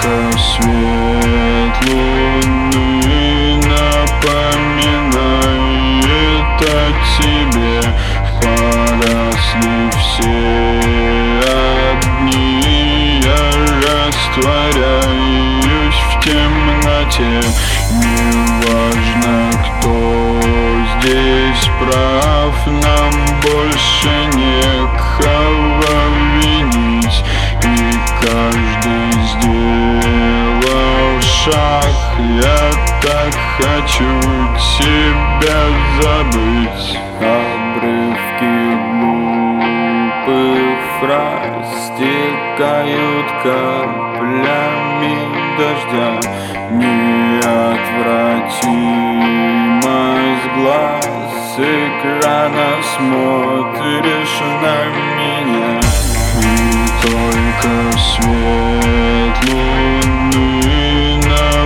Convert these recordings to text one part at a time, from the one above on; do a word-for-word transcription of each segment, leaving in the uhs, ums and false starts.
только свет луны напоминает о тебе. Поросли все огни, я растворяюсь в темноте. Неважно, кто здесь прав, нам больше некого винить. И каждый сделал шаг, я так хочу тебя забыть. Обрывки глупых фраз стекают каплями дождя. Неотвратимость глаз экрана, смотришь на меня. И только свет луны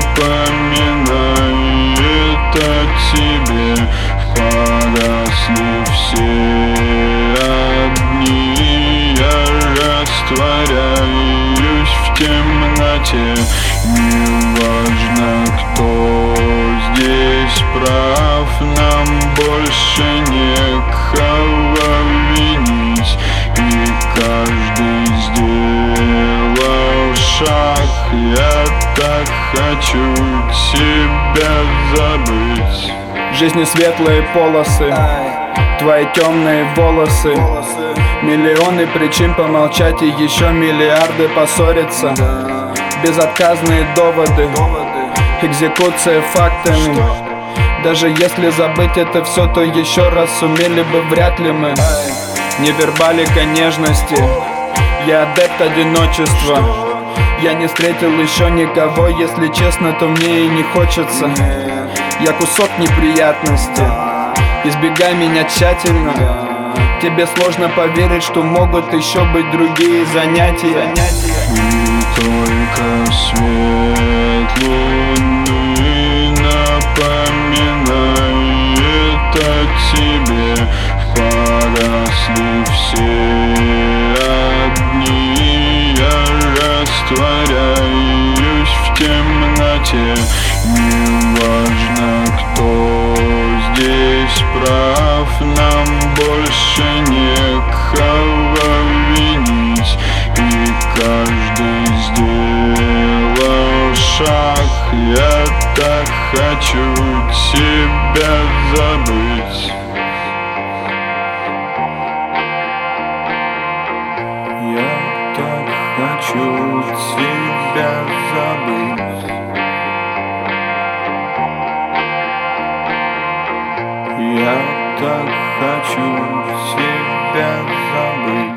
напоминает о тебе. Поросли все огни, я растворяюсь в темноте. Неважно, кто здесь прав, нам больше некого винить. И каждый сделал шаг, я так хочу тебя забыть. В жизни светлые полосы, твои темные волосы, миллионы причин помолчать и еще миллиарды поссориться. Безотказные доводы, экзекуция фактами. Даже если забыть это все, то еще раз сумели бы вряд ли мы. Невербалика нежности, я адепт одиночества. Я не встретил еще никого, если честно, то мне и не хочется. Я кусок неприятности, избегай меня тщательно. Тебе сложно поверить, что могут еще быть другие занятия. И только свет луны напоминает о тебе. Поросли все огни, я растворяюсь в темноте. Неважно, кто здесь прав, нам больше некого винить. И каждый сделал шаг, я так хочу тебя забыть. Я так хочу тебя забыть. Я так хочу тебя забыть.